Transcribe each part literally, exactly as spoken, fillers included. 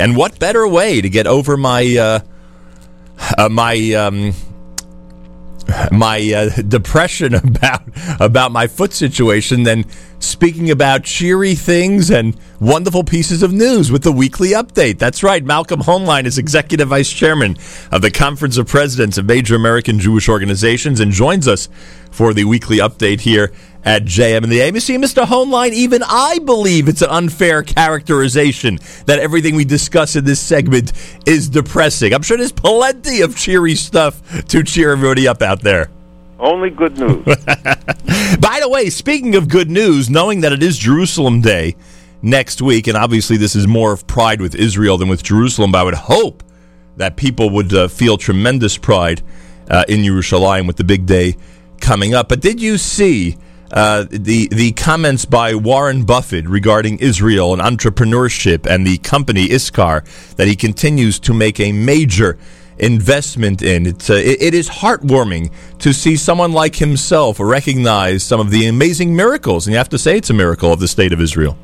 And what better way to get over my uh, uh, my um, my uh, depression about about my foot situation than speaking about cheery things and wonderful pieces of news with the weekly update. That's right. Malcolm Hoenlein is Executive Vice Chairman of the Conference of Presidents of Major American Jewish Organizations and joins us for the weekly update here at J M in the A M. You see, Mister Hoenlein, even I believe it's an unfair characterization that everything we discuss in this segment is depressing. I'm sure there's plenty of cheery stuff to cheer everybody up out there. Only good news. By the way, speaking of good news, knowing that it is Jerusalem Day next week, and obviously this is more of pride with Israel than with Jerusalem, but I would hope that people would uh, feel tremendous pride uh, in Yerushalayim with the big day coming up. But did you see uh, the the comments by Warren Buffett regarding Israel and entrepreneurship and the company Iskar that he continues to make a major investment in? It's, uh, it, it is heartwarming to see someone like himself recognize some of the amazing miracles, and you have to say it's a miracle of the state of Israel.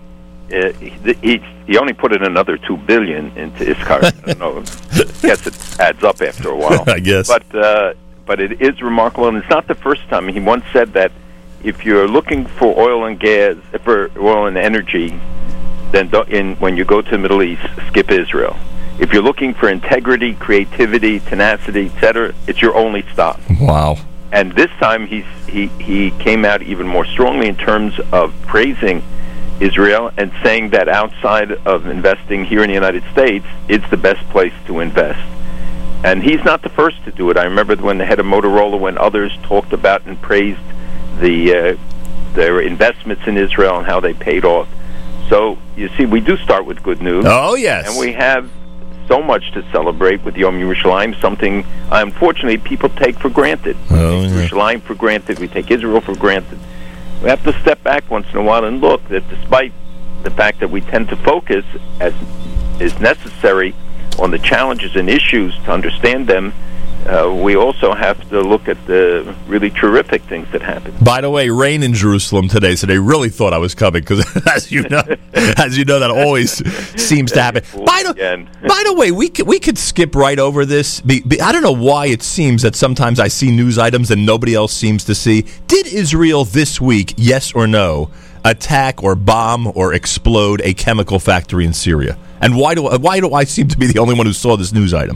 Uh, he, he he only put in another two billion into Iskar. I don't know. I guess it adds up after a while. I guess, but uh, but it is remarkable, and it's not the first time. He once said that if you're looking for oil and gas, for oil and energy, then don't, in when you go to the Middle East, skip Israel. If you're looking for integrity, creativity, tenacity, et cetera, it's your only stop. Wow. And this time he's, he, he came out even more strongly in terms of praising Israel and saying that outside of investing here in the United States, it's the best place to invest. And he's not the first to do it. I remember when the head of Motorola, when others talked about and praised the uh, their investments in Israel and how they paid off. So, you see, we do start with good news. Oh, yes. And we have so much to celebrate with Yom Yerushalayim, something, unfortunately, people take for granted. Oh, we take yeah. Yerushalayim for granted. We take Israel for granted. We have to step back once in a while and look that despite the fact that we tend to focus, as is necessary, on the challenges and issues to understand them, uh, we also have to look at the really terrific things that happen. By the way, rain in Jerusalem today, so they really thought I was coming because, as you know, as you know, that always seems to happen. By the, by the way, we could, we could skip right over this. Be, be, I don't know why it seems that sometimes I see news items that nobody else seems to see. Did Israel this week, yes or no, attack or bomb or explode a chemical factory in Syria? And why do why do I seem to be the only one who saw this news item?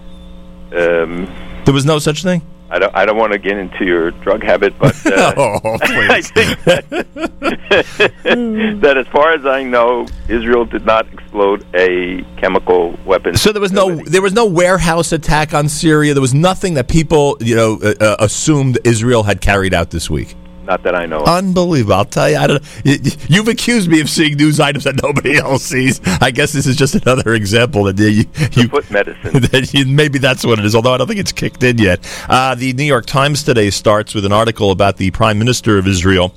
Um, there was no such thing? I don't, I don't want to get into your drug habit, but uh, oh, I think that, that as far as I know, Israel did not explode a chemical weapon. So there was no there was no warehouse attack on Syria. There was nothing that people, you know, uh, uh, assumed Israel had carried out this week. Not that I know of. Unbelievable. I'll tell you. I don't, you, you've accused me of seeing news items that nobody else sees. I guess this is just another example that you, you foot medicine. That you, maybe that's what it is, although I don't think it's kicked in yet. Uh, the New York Times today starts with an article about the Prime Minister of Israel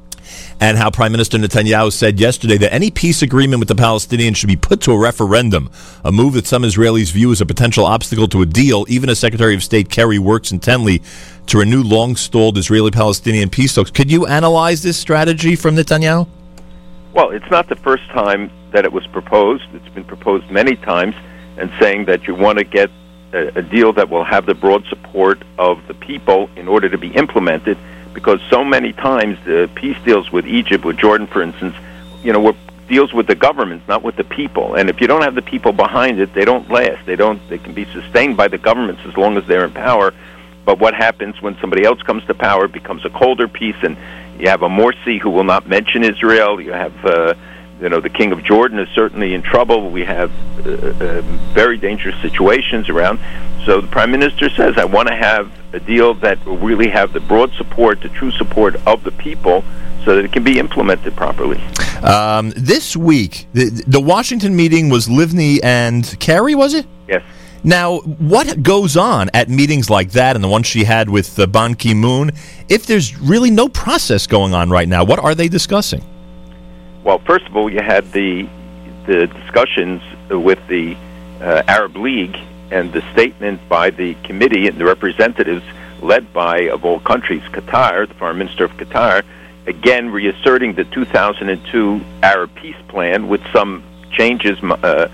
and how Prime Minister Netanyahu said yesterday that any peace agreement with the Palestinians should be put to a referendum, a move that some Israelis view as a potential obstacle to a deal. Even as Secretary of State Kerry works intently to renew long-stalled Israeli-Palestinian peace talks. Could you analyze this strategy from Netanyahu? Well, it's not the first time that it was proposed. It's been proposed many times, and saying that you want to get a, a deal that will have the broad support of the people in order to be implemented, because so many times the peace deals with Egypt, with Jordan, for instance, you know, were deals with the governments, not with the people. And if you don't have the people behind it, they don't last. They don't. They can be sustained by the governments as long as they're in power. But what happens when somebody else comes to power? It becomes a colder peace, and you have a Morsi who will not mention Israel. You have, uh, you know, the king of Jordan is certainly in trouble. We have uh, uh, very dangerous situations around. So the prime minister says, I want to have a deal that will really have the broad support, the true support of the people, so that it can be implemented properly. Um, this week, the, the Washington meeting was Livni and Kerry, was it? Yes. Now, what goes on at meetings like that and the one she had with uh, Ban Ki-moon, if there's really no process going on right now? What are they discussing? Well, first of all, you had the the discussions with the uh, Arab League and the statement by the committee and the representatives led by, of all countries, Qatar, the foreign minister of Qatar, again reasserting the two thousand two Arab peace plan with some changes uh,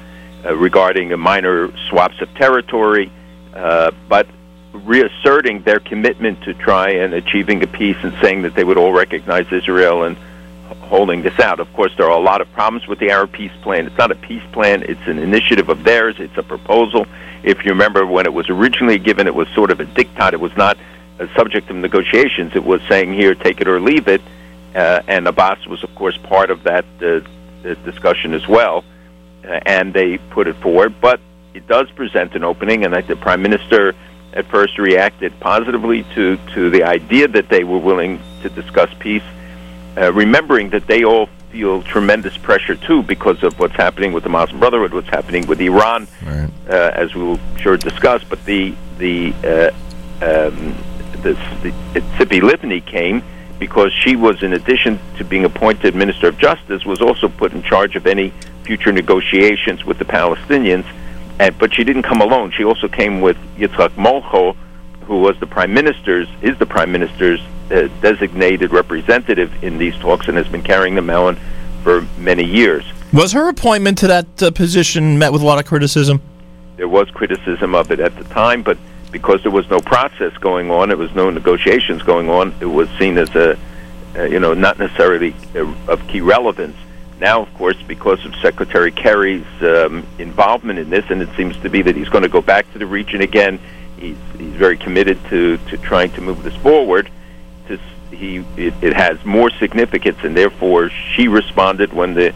uh, regarding a minor swaps of territory, uh, but reasserting their commitment to try and achieving a peace and saying that they would all recognize Israel and holding this out. Of course, there are a lot of problems with the Arab peace plan. It's not a peace plan. It's an initiative of theirs. It's a proposal. If you remember, when it was originally given, it was sort of a diktat. It was not a subject of negotiations. It was saying, here, take it or leave it. Uh, and Abbas was, of course, part of that uh, discussion as well. Uh, and they put it forward. But it does present an opening, and I think the Prime Minister at first reacted positively to, to the idea that they were willing to discuss peace, uh, remembering that they all feel tremendous pressure, too, because of what's happening with the Muslim Brotherhood, what's happening with Iran, right. uh, as we will sure discuss. But the the, uh, um, the, the Tzipi Livni came because she was, in addition to being appointed Minister of Justice, was also put in charge of any future negotiations with the Palestinians. And, but she didn't come alone. She also came with Yitzhak Molcho, who was the Prime Minister's, is the Prime Minister's uh, designated representative in these talks and has been carrying them on for many years. Was her appointment to that uh, position met with a lot of criticism? There was criticism of it at the time, but because there was no process going on, there was no negotiations going on, it was seen as a, uh, you know, not necessarily uh, of key relevance. Now, of course, because of Secretary Kerry's um, involvement in this, and it seems to be that he's going to go back to the region again, he's, he's very committed to, to trying to move this forward. To, he, it, it has more significance, and therefore she responded when the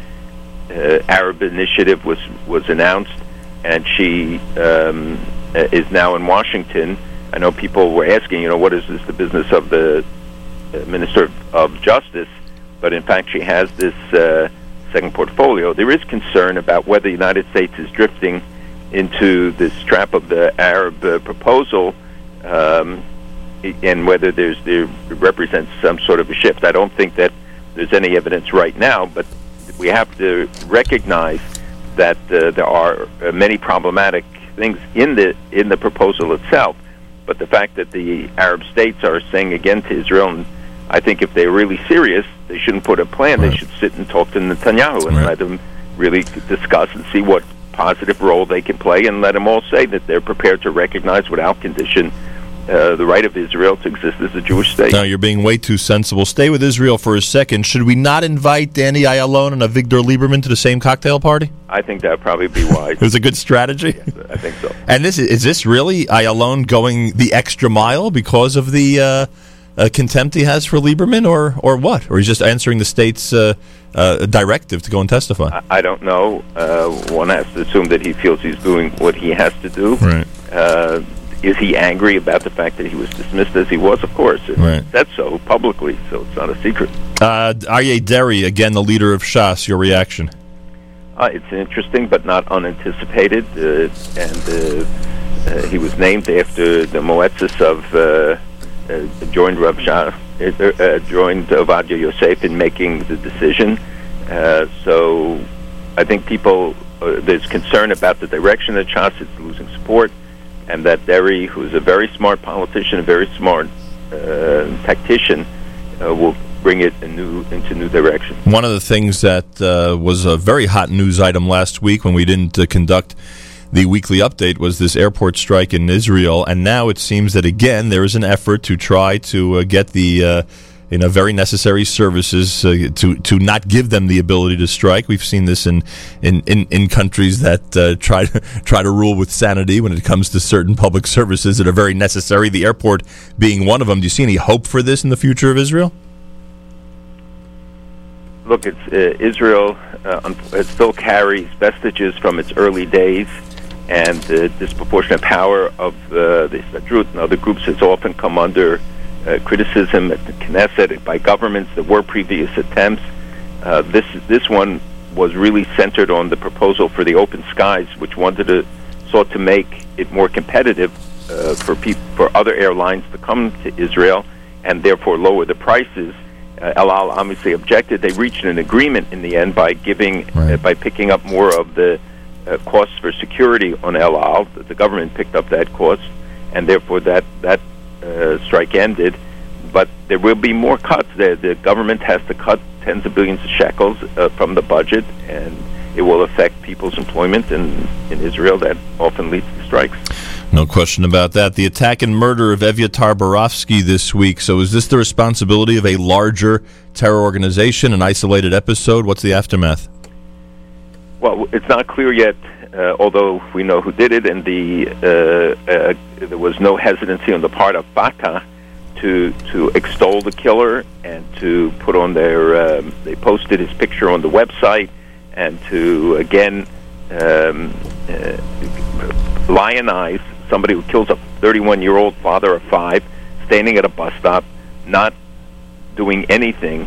uh, Arab Initiative was, was announced, and she um, is now in Washington. I know people were asking, you know, what is this, the business of the uh, Minister of, of Justice? But in fact, she has this Uh, second portfolio. There is concern about whether the United States is drifting into this trap of the Arab uh, proposal, um, and whether there's there represents some sort of a shift. I don't think that there's any evidence right now, but we have to recognize that uh, there are uh, many problematic things in the in the proposal itself. But the fact that the Arab states are saying again to Israel, and I think if they're really serious, they shouldn't put a plan. Right. They should sit and talk to Netanyahu and right. let them really discuss and see what positive role they can play, and let them all say that they're prepared to recognize without condition uh, the right of Israel to exist as a Jewish state. No, you're being way too sensible. Stay with Israel for a second. Should we not invite Danny Ayalon and Avigdor Lieberman to the same cocktail party? I think that would probably be wise. It was a good strategy? Yes, I think so. And this is this really Ayalon going the extra mile because of the Uh, Uh, contempt he has for Lieberman, or or what? Or he's just answering the state's uh, uh, directive to go and testify? I, I don't know. Uh, one has to assume that he feels he's doing what he has to do. Right. Uh, is he angry about the fact that he was dismissed as he was? Of course. It right. said so publicly, so it's not a secret. Uh, Aryeh Deri, again, the leader of Shas, your reaction? Uh, it's interesting, but not unanticipated. Uh, and uh, uh, he was named after the Moetzes of... Uh, Uh, joined Rav Shah, uh, uh, joined Ovadia Yosef in making the decision. Uh, so I think people, uh, there's concern about the direction that Shas is losing support, and that Deri, who's a very smart politician, a very smart uh, tactician, uh, will bring it in new, into new direction. One of the things that uh, was a very hot news item last week when we didn't uh, conduct the weekly update was this airport strike in Israel, and now it seems that again there is an effort to try to uh, get the uh, you know very necessary services uh, to to not give them the ability to strike. We've seen this in in, in, in countries that uh, try to try to rule with sanity when it comes to certain public services that are very necessary. The airport being one of them. Do you see any hope for this in the future of Israel? Look, it's uh, Israel. Uh, it still carries vestiges from its early days. And the disproportionate power of uh, the Histadrut and other groups has often come under uh, criticism at the Knesset by governments. There were previous attempts. Uh, this this one was really centered on the proposal for the open skies, which wanted to sought to make it more competitive uh, for peop- for other airlines to come to Israel, and therefore lower the prices. Uh, El Al obviously objected. They reached an agreement in the end by giving right. uh, by picking up more of the Uh, costs for security on El Al. The government picked up that cost, and therefore that that uh, strike ended. But there will be more cuts. The, the government has to cut tens of billions of shekels uh, from the budget, and it will affect people's employment in, in Israel. That often leads to strikes. No question about that. The attack and murder of Evyatar Borovsky this week. So is this the responsibility of a larger terror organization, an isolated episode? What's the aftermath? Well, it's not clear yet, uh, although we know who did it, and the uh, uh, there was no hesitancy on the part of Fatah to to extol the killer and to put on their, um, they posted his picture on the website, and to, again, um, uh, lionize somebody who kills a thirty-one-year-old father of five, standing at a bus stop, not doing anything,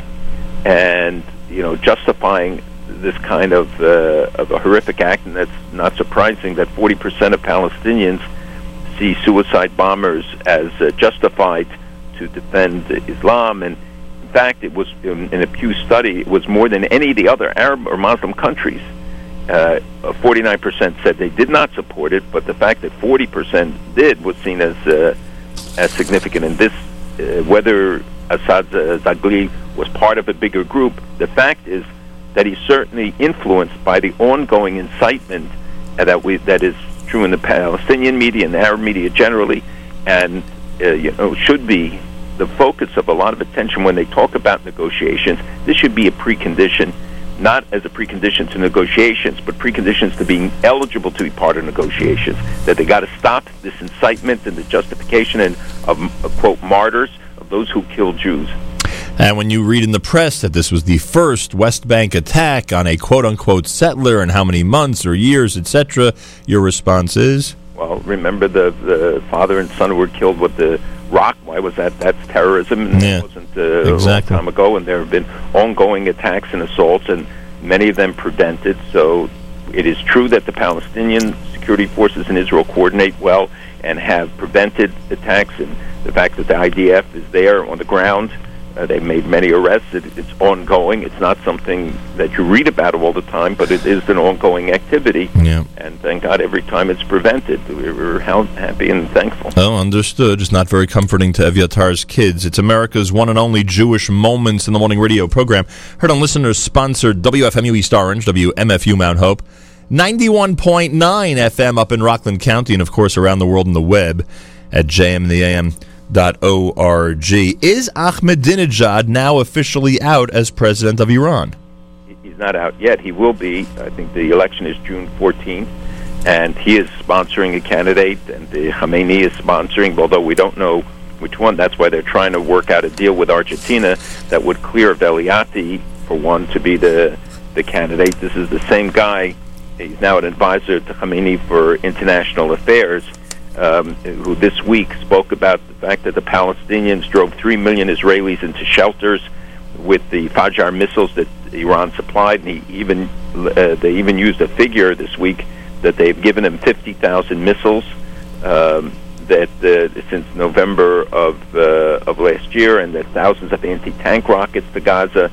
and, you know, justifying this kind of, uh, of a horrific act. And that's not surprising that forty percent of Palestinians see suicide bombers as uh, justified to defend Islam. And in fact, it was, in, in a Pew study, it was more than any of the other Arab or Muslim countries. Uh, forty-nine percent said they did not support it, but the fact that forty percent did was seen as uh, as significant. And this, uh, whether Assad uh, Zagli was part of a bigger group, the fact is that he's certainly influenced by the ongoing incitement uh, that we that is true in the Palestinian media and the Arab media generally, and uh, you know should be the focus of a lot of attention when they talk about negotiations. This should be a precondition, not as a precondition to negotiations, but preconditions to being eligible to be part of negotiations. That they got to stop this incitement and the justification and of, of quote martyrs, of those who kill Jews. And when you read in the press that this was the first West Bank attack on a quote-unquote settler in how many months or years, et cetera, your response is? Well, remember the, the father and son who were killed with the rock. Why was that? That's terrorism. And yeah, it wasn't uh, exactly. a long time ago, and there have been ongoing attacks and assaults, and many of them prevented. So it is true that the Palestinian security forces in Israel coordinate well and have prevented attacks, and the fact that the I D F is there on the ground, uh, they've made many arrests. It, it's ongoing. It's not something that you read about all the time, but it is an ongoing activity. Yeah. And thank God every time it's prevented. We're happy and thankful. Oh, understood. It's not very comforting to Evyatar's kids. It's America's one and only Jewish Moments in the Morning radio program. Heard on listeners-sponsored W F M U East Orange, W M F U Mount Hope, ninety-one point nine F M up in Rockland County, and, of course, around the world on the web at j m the a m dot org. Is Ahmadinejad now officially out as president of Iran? He's not out yet. He will be. I think the election is June fourteenth, and he is sponsoring a candidate, and the Khamenei is sponsoring, although we don't know which one. That's why they're trying to work out a deal with Argentina that would clear Veliati, for one, to be the, the candidate. This is the same guy. He's now an advisor to Khamenei for international affairs, um, who this week spoke about the fact that the Palestinians drove three million Israelis into shelters with the Fajar missiles that Iran supplied, and he even uh, they even used a figure this week that they've given him fifty thousand missiles um, that uh, since November of uh, of last year, and that thousands of anti-tank rockets to Gaza,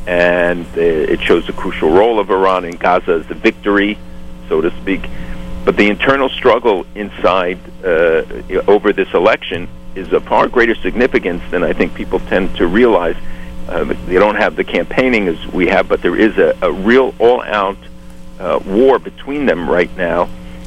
and uh, it shows the crucial role of Iran in Gaza as the victory, so to speak. But the internal struggle inside uh, over this election is of far greater significance than I think people tend to realize. Uh, they don't have the campaigning as we have, but there is a, a real all-out uh, war between them right now.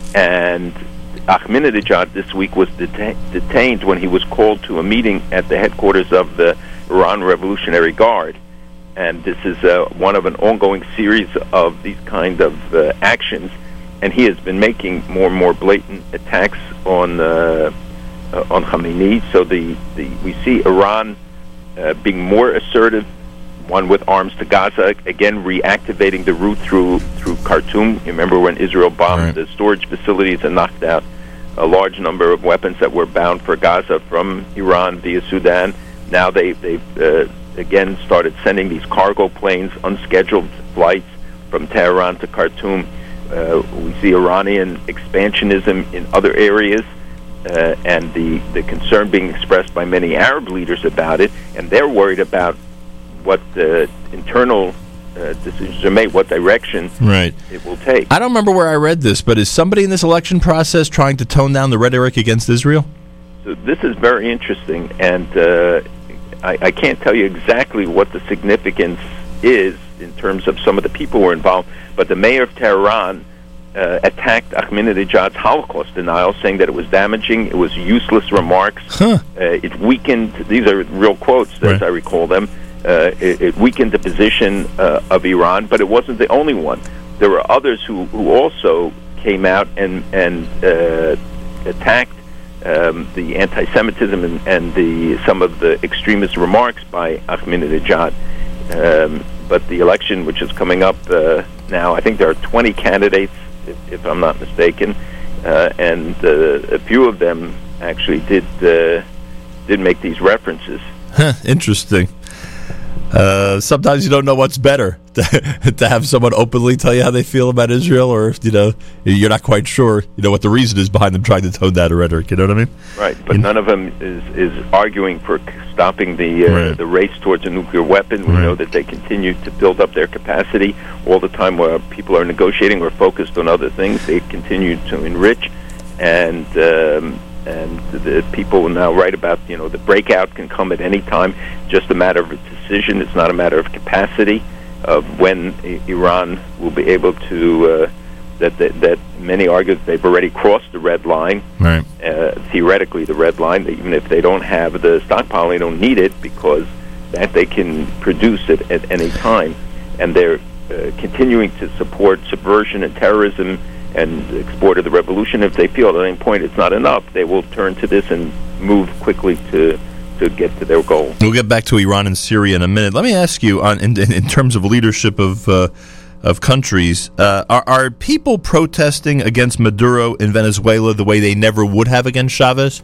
And Ahmadinejad this week was deta- detained when he was called to a meeting at the headquarters of the Iran Revolutionary Guard. And this is uh, one of an ongoing series of these kind of uh, actions. And he has been making more and more blatant attacks on uh, uh, on Khamenei. So the, the we see Iran Uh, being more assertive, one with arms to Gaza, again reactivating the route through through Khartoum. You remember when Israel bombed right. the storage facilities and knocked out a large number of weapons that were bound for Gaza from Iran via Sudan. Now they, they've uh, again started sending these cargo planes, unscheduled flights from Tehran to Khartoum. Uh, we see Iranian expansionism in other areas. Uh, and the, the concern being expressed by many Arab leaders about it, and they're worried about what the internal uh, decisions are made, what direction right. it will take. I don't remember where I read this, but is somebody in this election process trying to tone down the rhetoric against Israel? So this is very interesting, and uh, I, I can't tell you exactly what the significance is. in terms of some of the people who were involved, but the mayor of Tehran uh, attacked Ahmadinejad's Holocaust denial, saying that it was damaging, it was useless remarks, huh. uh, it weakened, these are real quotes as right. I recall them, uh, it, it weakened the position uh, of Iran, but it wasn't the only one. There were others who, who also came out and, and uh, attacked Um, the anti-Semitism and, and the some of the extremist remarks by Ahmadinejad. Um, but the election, which is coming up uh, now, I think there are twenty candidates, if, if I'm not mistaken, uh, and uh, a few of them actually did uh, did make these references. Huh, interesting. Uh, sometimes you don't know what's better, to, to have someone openly tell you how they feel about Israel, or, you know, you're not quite sure, you know, what the reason is behind them trying to tone down a rhetoric, you know what I mean? Right, but you none know? of them is, is arguing for stopping the uh, right. the race towards a nuclear weapon. We right. know that they continue to build up their capacity all the time while people are negotiating or focused on other things. They continue to enrich, and um, and the people now write about, you know, the breakout can come at any time, just a matter of a decision. It's not a matter of capacity of when I- Iran will be able to, uh, that, that that many argue that they've already crossed the red line, right. uh, theoretically the red line, even if they don't have the stockpile, they don't need it, because that they can produce it at any time. And they're uh, continuing to support subversion and terrorism and export of the revolution. If they feel at any point it's not enough, they will turn to this and move quickly to to get to their goal. We'll get back to Iran and Syria in a minute. Let me ask you, on in, in terms of leadership of uh, of countries, uh, are, are people protesting against Maduro in Venezuela the way they never would have against Chavez?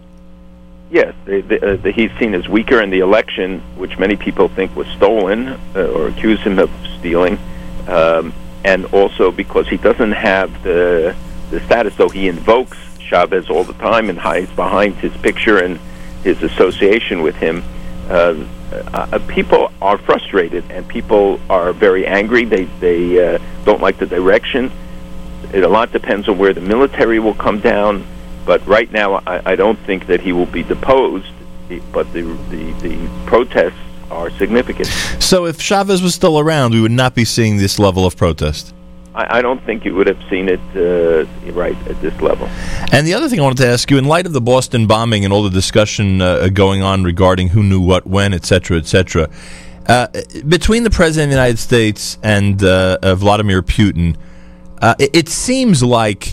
Yes, they, they, uh, the, he's seen as weaker in the election, which many people think was stolen uh, or accuse him of stealing. Um, and also because he doesn't have the the status, though he invokes Chavez all the time and hides behind his picture and his association with him. Uh, uh, people are frustrated, and people are very angry. They they uh, don't like the direction. It a lot depends on where the military will come down, but right now I, I don't think that he will be deposed, but the the, the protests are significant. So if Chavez was still around, we would not be seeing this level of protest? I, I don't think you would have seen it uh, right at this level. And the other thing I wanted to ask you, in light of the Boston bombing and all the discussion uh, going on regarding who knew what, when, et cetera, et cetera, uh, between the President of the United States and uh, uh, Vladimir Putin, uh, it, it seems like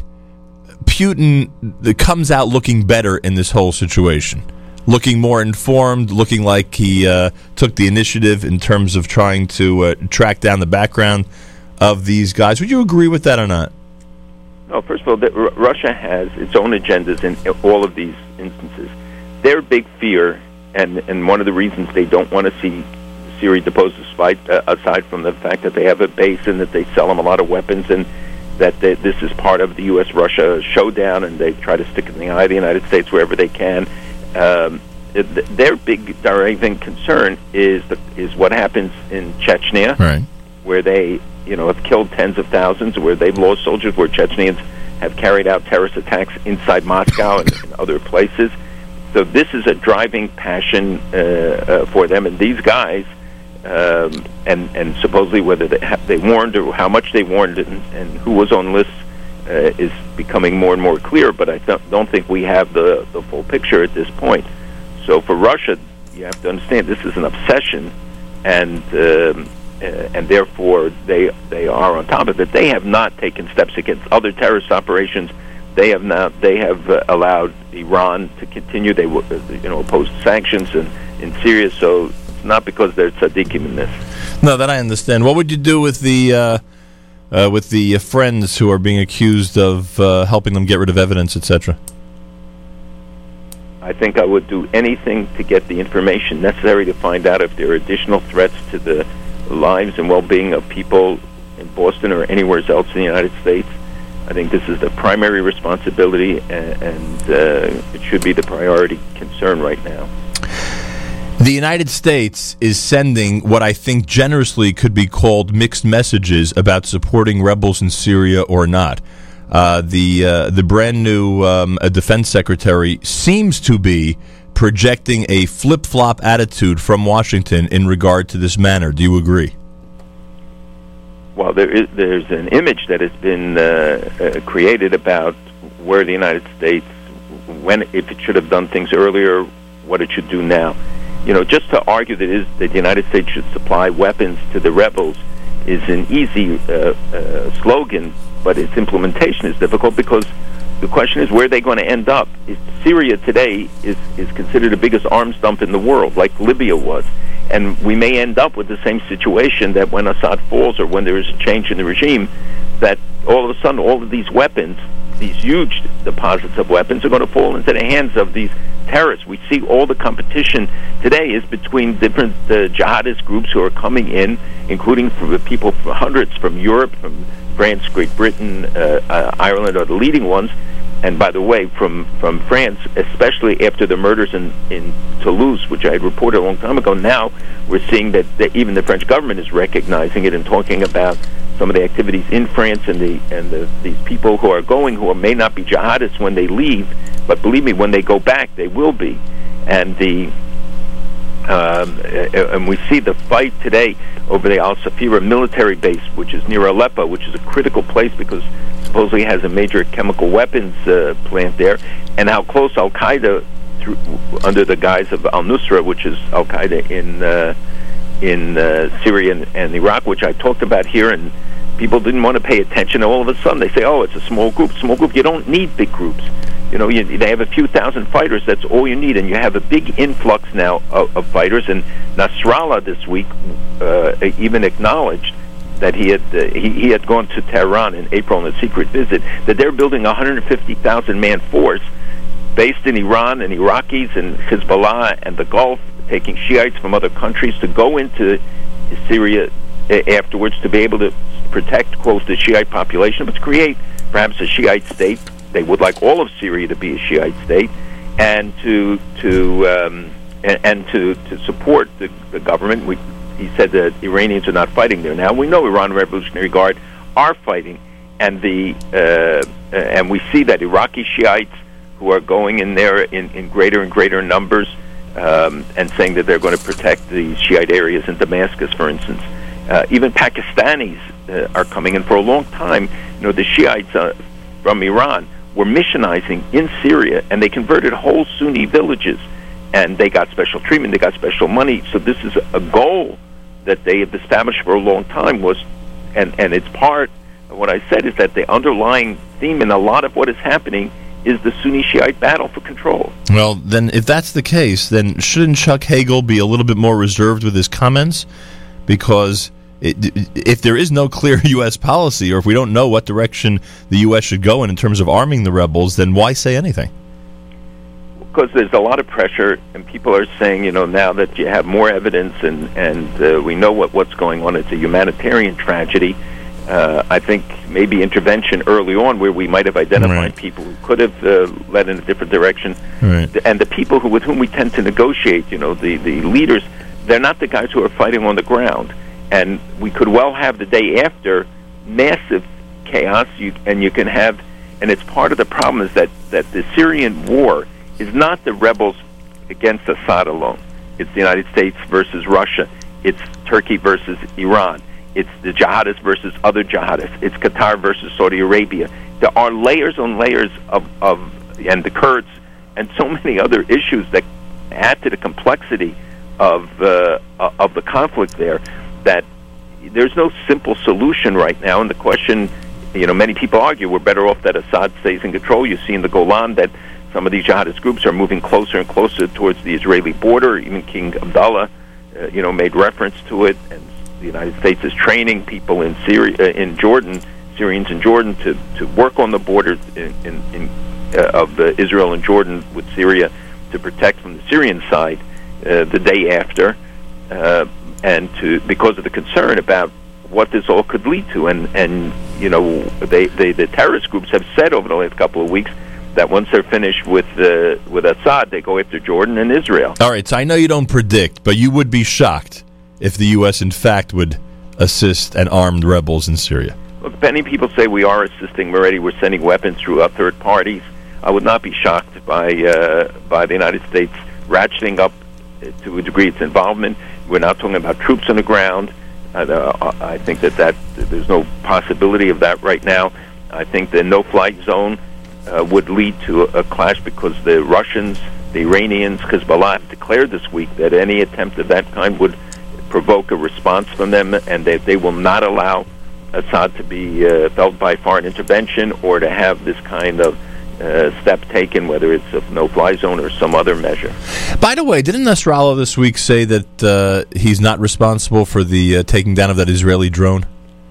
Putin comes out looking better in this whole situation. Looking more informed, looking like he uh, took the initiative in terms of trying to uh, track down the background of these guys. Would you agree with that or not? No, first of all, the, R- Russia has its own agendas in all of these instances. Their big fear, and, and one of the reasons they don't want to see Syria deposed, despite, uh, aside from the fact that they have a base and that they sell them a lot of weapons, and that they, this is part of the U S Russia showdown, and they try to stick it in the eye of the United States wherever they can. Um, their big driving concern is the, is what happens in Chechnya, right, where they, you know, have killed tens of thousands, where they've lost soldiers, where Chechens have carried out terrorist attacks inside Moscow and, and other places. So this is a driving passion uh, uh, for them, and these guys, um, and and supposedly whether they, have, they warned or how much they warned and, and who was on lists uh, is becoming more and more clear. But I th- don't think we have the the full picture at this point. So for Russia, you have to understand this is an obsession, and um, uh, and therefore they they are on top of it. They have not taken steps against other terrorist operations. They have not. They have uh, allowed Iran to continue. They, uh, you know, opposed sanctions in, in Syria. So it's not because they're tzaddikim in this. No, that I understand. What would you do with the uh, uh, with the uh, friends who are being accused of uh, helping them get rid of evidence, et cetera? I think I would do anything to get the information necessary to find out if there are additional threats to the lives and well-being of people in Boston or anywhere else in the United States. I think this is the primary responsibility, and, and uh, it should be the priority concern right now. The United States is sending what I think generously could be called mixed messages about supporting rebels in Syria or not. Uh, the uh, the brand new um, uh, defense secretary seems to be projecting a flip-flop attitude from Washington in regard to this matter. Do you agree? while there is there's an image that has been uh, uh, created about where the United States, when if it should have done things earlier, what it should do now. You know, just to argue that is that the United States should supply weapons to the rebels is an easy uh, uh, slogan, but its implementation is difficult because the question is where are they going to end up? Is Syria today is, is considered the biggest arms dump in the world, like Libya was. And we may end up with the same situation that when Assad falls or when there is a change in the regime, that all of a sudden all of these weapons, these huge deposits of weapons, are going to fall into the hands of these terrorists. We see all the competition today is between different uh, jihadist groups who are coming in, including from people, from hundreds from Europe, from France, Great Britain, uh, uh, Ireland are the leading ones. And by the way, from, from France, especially after the murders in, in Toulouse, which I had reported a long time ago, now we're seeing that, that even the French government is recognizing it and talking about some of the activities in France and the and the, these people who are going who are, may not be jihadists when they leave, but believe me, when they go back, they will be. And the um, and we see the fight today over the Al Safira military base, which is near Aleppo, which is a critical place because supposedly has a major chemical weapons uh, plant there, and how close Al Qaeda, through, under the guise of Al Nusra, which is Al Qaeda in uh, in uh, Syria and, and Iraq, which I talked about here, and people didn't want to pay attention. All of a sudden, they say, "Oh, it's a small group." Small group. You don't need big groups. You know, you, they have a few thousand fighters. That's all you need, and you have a big influx now of, of fighters. And Nasrallah this week uh, even acknowledged that he had uh, he, he had gone to Tehran in April on a secret visit. That they're building a one hundred fifty thousand man force based in Iran and Iraqis and Hezbollah and the Gulf, taking Shiites from other countries to go into Syria afterwards to be able to protect, quote, the Shiite population, but to create perhaps a Shiite state. They would like all of Syria to be a Shiite state, and to to um, and, and to, to support the, the government. We, he said that Iranians are not fighting there now. We know Iran Revolutionary Guard are fighting, and the uh, and we see that Iraqi Shiites who are going in there in, in greater and greater numbers, um, and saying that they're going to protect the Shiite areas in Damascus, for instance. Uh, even Pakistanis uh, are coming in. For a long time, you know, the Shiites uh, from Iran were missionizing in Syria, and they converted whole Sunni villages, and they got special treatment, they got special money. So this is a goal that they have established for a long time, was, and, and it's part of what I said, is that the underlying theme in a lot of what is happening is the Sunni-Shiite battle for control. Well, then, if that's the case, then shouldn't Chuck Hagel be a little bit more reserved with his comments? Because it, if there is no clear U S policy, or if we don't know what direction the U S should go in in terms of arming the rebels, then why say anything? Because there's a lot of pressure, and people are saying, you know, now that you have more evidence and, and uh, we know what, what's going on, it's a humanitarian tragedy. Uh, I think maybe intervention early on where we might have identified right. people who could have uh, led in a different direction. Right. And the people who with whom we tend to negotiate, you know, the, the leaders, they're not the guys who are fighting on the ground. And we could well have the day after massive chaos, you, and you can have, and it's part of the problem is that, that the Syrian war is not the rebels against Assad alone. It's the United States versus Russia. It's Turkey versus Iran. It's the jihadists versus other jihadists. It's Qatar versus Saudi Arabia. There are layers on layers of, of and the Kurds, and so many other issues that add to the complexity of uh, of the conflict there, that there's no simple solution right now. And the question, you know, many people argue we're better off that Assad stays in control. You see in the Golan that some of these jihadist groups are moving closer and closer towards the Israeli border. Even King Abdullah, uh, you know, made reference to it. And the United States is training people in Syria, uh, in Jordan, Syrians in Jordan, to, to work on the border in, in, in, uh, of uh, Israel and Jordan with Syria to protect from the Syrian side uh, the day after, uh, and to because of the concern about what this all could lead to. And, and you know, they, they the terrorist groups have said over the last couple of weeks that once they're finished with uh, with Assad, they go after Jordan and Israel. All right, so I know you don't predict, but you would be shocked if the U S in fact would assist and armed rebels in Syria. Look, many people say we are assisting already. We're sending weapons through uh, third parties. I would not be shocked by uh, by the United States ratcheting up uh, to a degree its involvement. We're not talking about troops on the ground. Uh, I think that, that there's no possibility of that right now. I think the no-fly zone uh, would lead to a, a clash because the Russians, the Iranians, Hezbollah have declared this week that any attempt of that kind would provoke a response from them, and that they will not allow Assad to be uh, felled by foreign intervention or to have this kind of uh, step taken, whether it's a no-fly zone or some other measure. By the way, didn't Nasrallah this week say that uh, he's not responsible for the uh, taking down of that Israeli drone?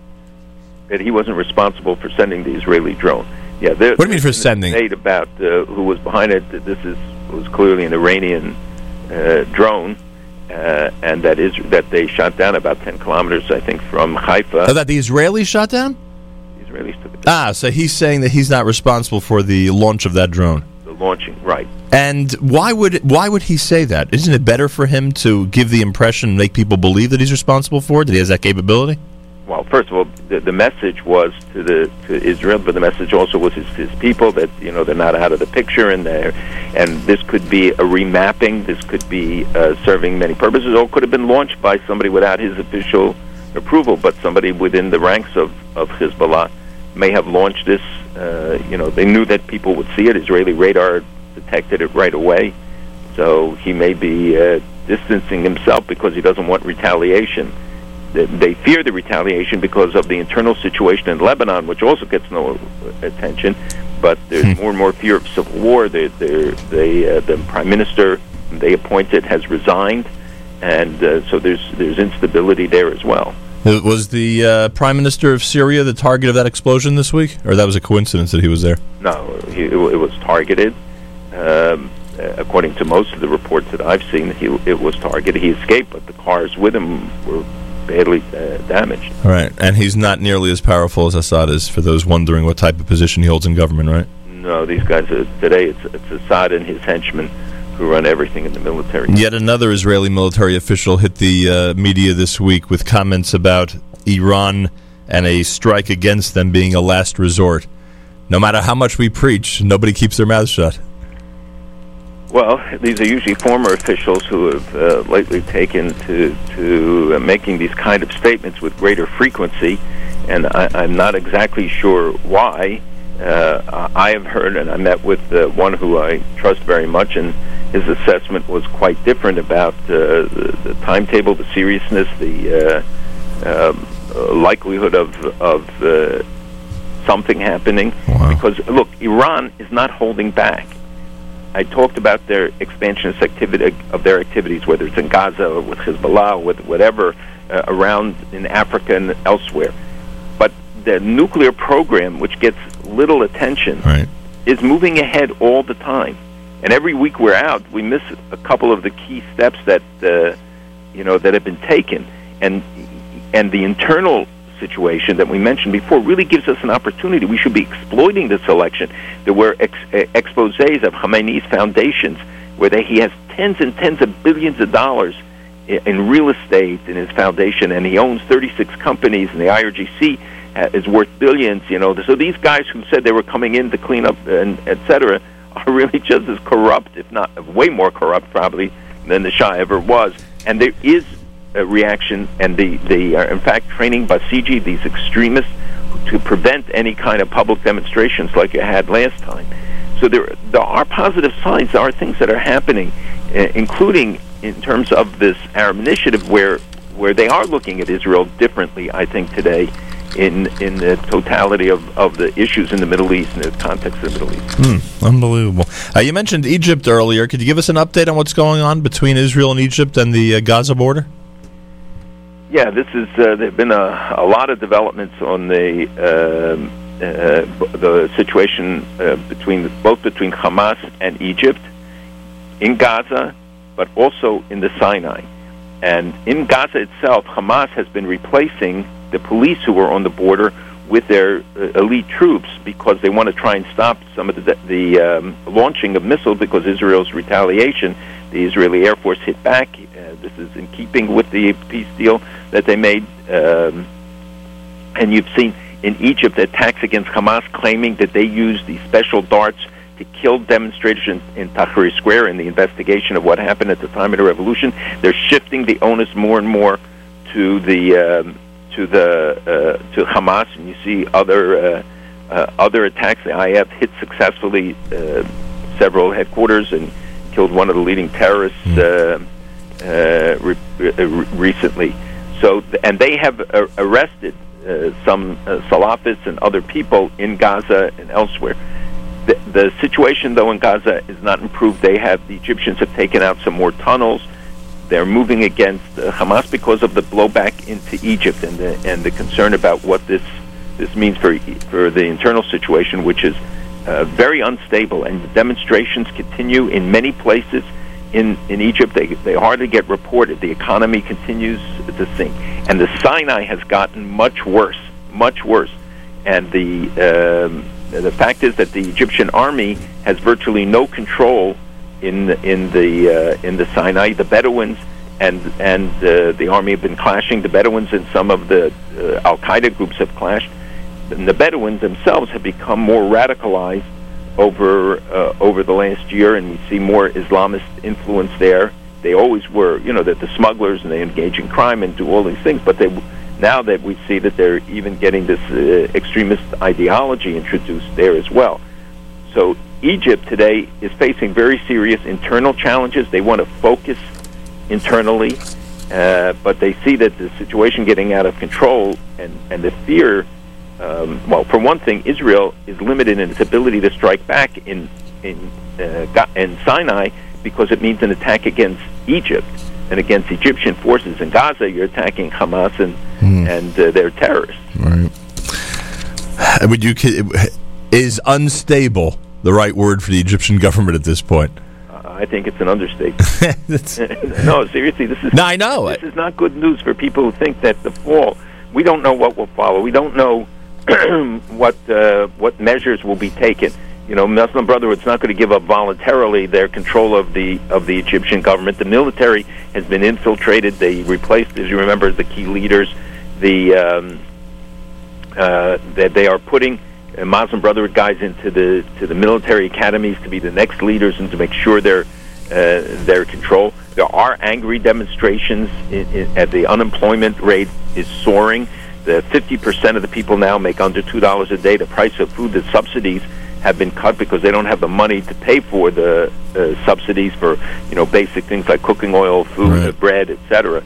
That he wasn't responsible for sending the Israeli drone. Yeah, there, what do you mean for sending? Debate about uh, who was behind it. This is was clearly an Iranian uh, drone. Uh, and that is that they shot down about ten kilometers, I think, from Haifa. Oh, that the Israelis shot down? The Israelis took it Ah, down. so he's saying that he's not responsible for the launch of that drone. The launching, right. And why would why would he say that? Isn't it better for him to give the impression and make people believe that he's responsible for it, that he has that capability? Well, first of all, the, the message was to the to Israel, but the message also was his, his people that, you know, they're not out of the picture, and they and this could be a remapping. This could be uh, serving many purposes, or could have been launched by somebody without his official approval, but somebody within the ranks of, of Hezbollah may have launched this. Uh, you know, they knew that people would see it. Israeli radar detected it right away, so he may be uh, distancing himself because he doesn't want retaliation. They fear the retaliation because of the internal situation in Lebanon, which also gets no attention. But there's hmm. more and more fear of civil war. They, they, uh, the prime minister they appointed has resigned, and uh, so there's there's instability there as well. Was the uh, prime minister of Syria the target of that explosion this week, or that was a coincidence that he was there? No, he, it, it was targeted. Um, according to most of the reports that I've seen, he, it was targeted. He escaped, but the cars with him were badly uh, damaged. Right, and he's not nearly as powerful as Assad is, for those wondering what type of position he holds in government, right? No, these guys, are, today it's, it's Assad and his henchmen who run everything in the military. Yet another Israeli military official hit the uh, media this week with comments about Iran and a strike against them being a last resort. No matter how much we preach, nobody keeps their mouths shut. Well, these are usually former officials who have uh, lately taken to to uh, making these kind of statements with greater frequency, and I, I'm not exactly sure why. Uh, I have heard, and I met with uh, one who I trust very much, and his assessment was quite different about uh, the, the timetable, the seriousness, the uh, uh, likelihood of of uh, something happening. Wow. Because, look, Iran is not holding back. I talked about their expansionist activity of their activities, whether it's in Gaza or with Hezbollah or with whatever uh, around in Africa and elsewhere. But the nuclear program, which gets little attention, right, is moving ahead all the time. And every week we're out, we miss a couple of the key steps that uh, you know that have been taken. And and the internal situation that we mentioned before really gives us an opportunity. We should be exploiting this election. There were ex- exposés of Khamenei's foundations where they, he has tens and tens of billions of dollars in, in real estate in his foundation, and he owns thirty-six companies, and the I R G C uh, is worth billions. You know, so these guys who said they were coming in to clean up and et cetera are really just as corrupt, if not way more corrupt, probably, than the Shah ever was. And there is a reaction, and they, they are in fact training Basiji, these extremists, to prevent any kind of public demonstrations like you had last time. So there, there are positive signs. There are things that are happening, uh, including in terms of this Arab initiative, where where they are looking at Israel differently, I think, today, in in the totality of, of the issues in the Middle East, in the context of the Middle East. Hmm, unbelievable. Uh, you mentioned Egypt earlier. Could you give us an update on what's going on between Israel and Egypt and the uh, Gaza border? Yeah, this is. Uh, there have been a, a lot of developments on the um, uh, the situation uh, between both between Hamas and Egypt in Gaza, but also in the Sinai. And in Gaza itself, Hamas has been replacing the police who were on the border with their uh, elite troops because they want to try and stop some of the, the um, launching of missiles because Israel's retaliation. The Israeli Air Force hit back. Uh, this is in keeping with the peace deal that they made. Um, and you've seen in Egypt attacks against Hamas claiming that they used these special darts to kill demonstrators in, in Tahrir Square in the investigation of what happened at the time of the revolution. They're shifting the onus more and more to the um, to the uh, to Hamas, and you see other uh, uh, other attacks. The I F hit successfully uh, several headquarters and killed one of the leading terrorists uh, uh, re- re- recently. So, and they have uh, arrested uh, some uh, Salafists and other people in Gaza and elsewhere. The, the situation, though, in Gaza is not improved. They have the Egyptians have taken out some more tunnels. They're moving against uh, Hamas because of the blowback into Egypt and the and the concern about what this this means for for the internal situation, which is uh, very unstable. And the demonstrations continue in many places in in Egypt. They they hardly get reported. The economy continues to sink, and the Sinai has gotten much worse, much worse. And the um, the fact is that the Egyptian army has virtually no control in in the uh, in the Sinai. The Bedouins and and uh, the army have been clashing. The Bedouins and some of the uh, Al Qaeda groups have clashed. And the Bedouins themselves have become more radicalized over uh, over the last year, and we see more Islamist influence there. They always were, you know, that the smugglers and they engage in crime and do all these things, but they now that we see that they're even getting this uh, extremist ideology introduced there as well. So Egypt today is facing very serious internal challenges. They want to focus internally, uh, but they see that the situation getting out of control, and, and the fear, um, well, for one thing, Israel is limited in its ability to strike back in in, uh, in Sinai because it means an attack against Egypt and against Egyptian forces. In Gaza, you're attacking Hamas and, mm. and uh, their terrorists. Right. Would you... Is unstable the right word for the Egyptian government at this point? Uh, I think it's an understatement. No, seriously, this is no, I know. This is not good news for people who think that the fall. We don't know what will follow. We don't know what uh, what measures will be taken. You know, Muslim Brotherhood's not going to give up voluntarily their control of the of the Egyptian government. The military has been infiltrated. They replaced, as you remember, the key leaders. The um, uh, that they are putting Uh, Muslim Brotherhood guys into the to the military academies to be the next leaders and to make sure they're uh, their control. There are angry demonstrations. In, in, at the unemployment rate is soaring. The fifty percent of the people now make under two dollars a day. The price of food, the subsidies have been cut because they don't have the money to pay for the uh, subsidies for you know basic things like cooking oil, food, right. uh, bread, et cetera.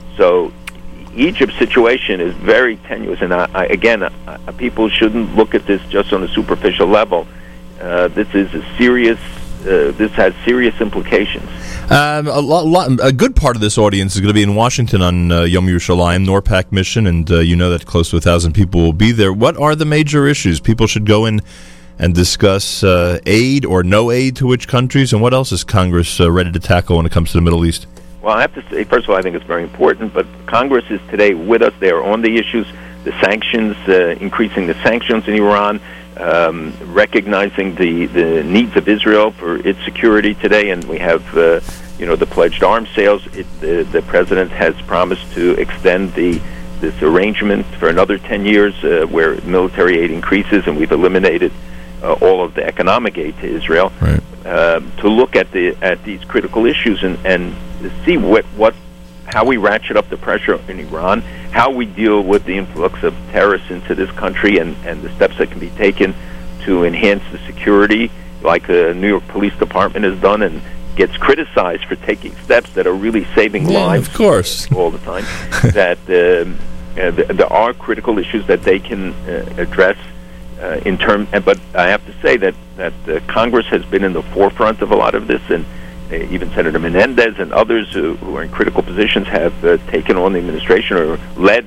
So Egypt's situation is very tenuous, and I, I, again, uh, people shouldn't look at this just on a superficial level. Uh, this is a serious. Uh, this has serious implications. Um, a, lot, lot, a good part of this audience is going to be in Washington on uh, Yom Yerushalayim, NORPAC mission, and uh, you know that close to a thousand people will be there. What are the major issues people should go in and discuss? Uh, aid or no aid to which countries, and what else is Congress uh, ready to tackle when it comes to the Middle East? Well, I have to say, first of all, I think it's very important, but Congress is today with us. They are on the issues, the sanctions, uh, increasing the sanctions in Iran, um, recognizing the, the needs of Israel for its security today, and we have, uh, you know, the pledged arms sales. It, the, the president has promised to extend the this arrangement for another ten years uh, where military aid increases, and we've eliminated uh, all of the economic aid to Israel. Right. Uh, to look at the at these critical issues and, and see what, what how we ratchet up the pressure in Iran, how we deal with the influx of terrorists into this country, and, and the steps that can be taken to enhance the security, like the New York Police Department has done and gets criticized for taking steps that are really saving yeah, lives. Of course, all the time. that um, uh, th- there are critical issues that they can uh, address. Uh, in term, but I have to say that that uh, Congress has been in the forefront of a lot of this, and uh, even Senator Menendez and others who, who are in critical positions have uh, taken on the administration or led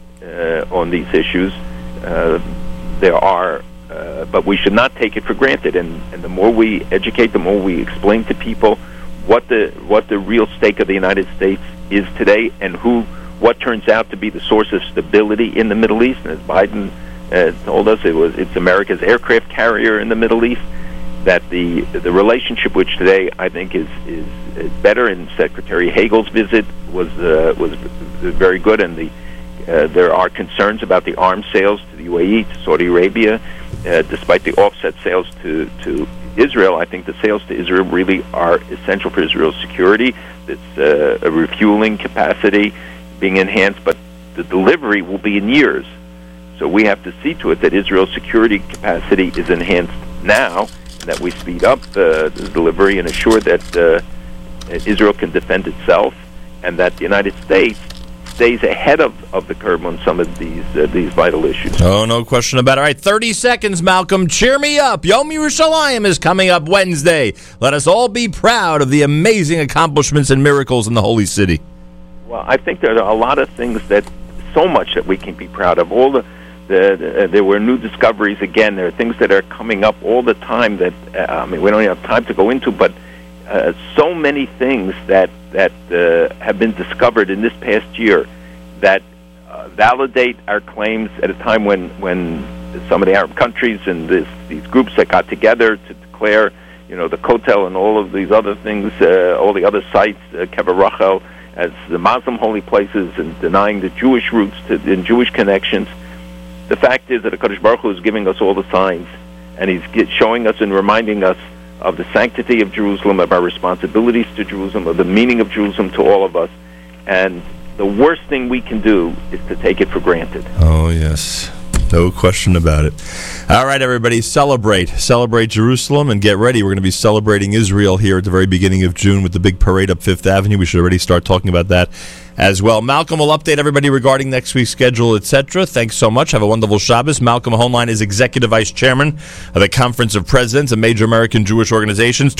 uh, on these issues. Uh, there are, uh, but we should not take it for granted. And, and the more we educate, the more we explain to people what the what the real stake of the United States is today, and who what turns out to be the source of stability in the Middle East. And as Biden Uh, told us, it was it's America's aircraft carrier in the Middle East. That the the relationship, which today I think is is, is better, and Secretary Hagel's visit was uh, was very good, and the uh, there are concerns about the arms sales to the U A E, to Saudi Arabia, uh, despite the offset sales to to Israel. I think the sales to Israel really are essential for Israel's security. It's uh, a refueling capacity being enhanced, but the delivery will be in years. So we have to see to it that Israel's security capacity is enhanced now, and that we speed up uh, the delivery and assure that uh, Israel can defend itself, and that the United States stays ahead of, of the curve on some of these uh, these vital issues. Oh, no question about it. All right, thirty seconds, Malcolm. Cheer me up. Yom Yerushalayim is coming up Wednesday. Let us all be proud of the amazing accomplishments and miracles in the Holy City. Well, I think there are a lot of things that, so much that we can be proud of. All the, the, the there were new discoveries again. There are things that are coming up all the time that, uh, I mean, we don't have time to go into, but uh, so many things that that uh, have been discovered in this past year that uh, validate our claims at a time when, when some of the Arab countries and this, these groups that got together to declare, you know, the Kotel and all of these other things, uh, all the other sites, uh, Kever Rachel, as the Muslim holy places, and denying the Jewish roots to, and Jewish connections. The fact is that HaKadosh Baruch Hu is giving us all the signs, and He's get, showing us and reminding us of the sanctity of Jerusalem, of our responsibilities to Jerusalem, of the meaning of Jerusalem to all of us. And the worst thing we can do is to take it for granted. Oh, yes. No question about it. All right, everybody, celebrate. Celebrate Jerusalem and get ready. We're going to be celebrating Israel here at the very beginning of June with the big parade up Fifth Avenue. We should already start talking about that as well. Malcolm will update everybody regarding next week's schedule, et cetera. Thanks so much. Have a wonderful Shabbos. Malcolm Hoenlein is Executive Vice Chairman of the Conference of Presidents of Major American Jewish Organizations.